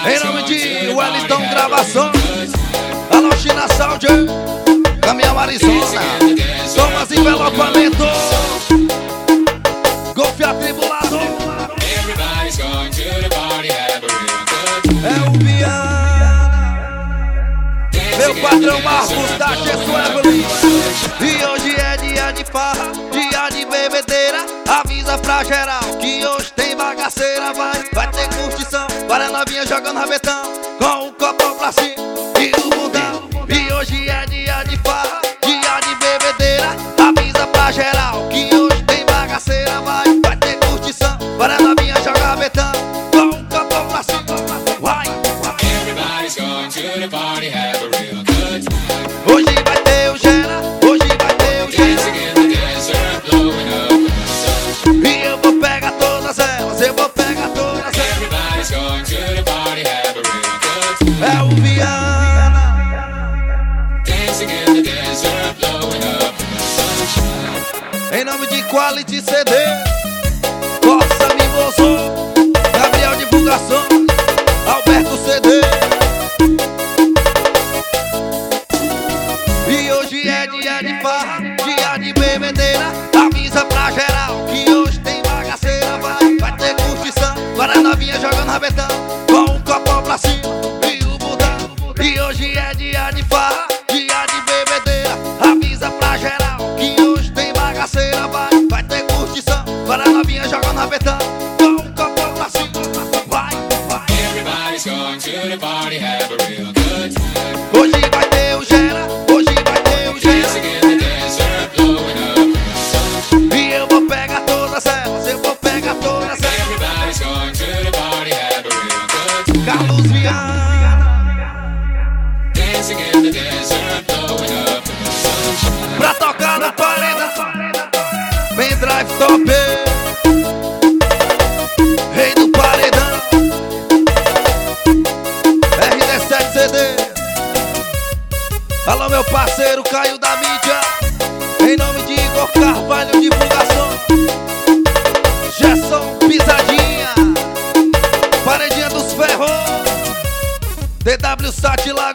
Em nome de Wellington Gravações, alô China Sound, Caminhão Arizona, Thomas Envelopamento, Golfe Atribulado. É o Viana, meu patrão Marcos da Gesso Evelyn. E hoje é dia de farra, dia de bebedeira. Avisa pra geral que hoje tem bagaceira. Vai ter curtição, várias novinhas jogando rabetão, com o copão pra cima e o bundão. E hoje é dia de farra, dia de bebedeira. Avisa pra geral que hoje tem bagaceira. Vai ter curtição, várias novinhas jogando rabetão, com o copão pra cima. Vai. Everybody's going to the party, have a real good time. Hoje vai ter o Gera, hoje vai ter o Dancing Gera. in the desert, blowing up the sun. E eu vou pegar todas elas, eu vou pegar todas elas. Everybody's going to the party, have a real good time. É o Viana. Dancing in the desert, blowing up the sunshine. Em nome de Quality CD, Corsa Mimoso, Gabriel Divulgação, Alberto CD. E hoje é dia de farra, dia de bebedeira. Avisa pra geral que hoje tem bagaceira. Vai ter curtição, várias novinhas jogando rabetão, com o copão pra cima e o bundão. E hoje é dia de farra, dia de bebedeira. Avisa pra geral que hoje tem bagaceira. Vai ter curtição, várias novinhas jogando rabetão, com o copão pra cima. Vai. Everybody's going to the party, have a real good time. Hoje vai ter o Gera, hoje vai ter o Gera. Dancing in the desert, blowing up the sunshine. E eu vou pegar todas elas, eu vou pegar todas elas. Everybody's going to the party, have a real good time. Carlos Viana, Dancing in the desert, blowing up the sunshine. pra tocar na parede, pendrive top, rei do paredão, RD7 CD. Alô meu parceiro Caio da mídia, em nome de Igor Carvalho Divulgação, Gerson Pisadinha, Paredinha dos Ferros, DW Sat Lago.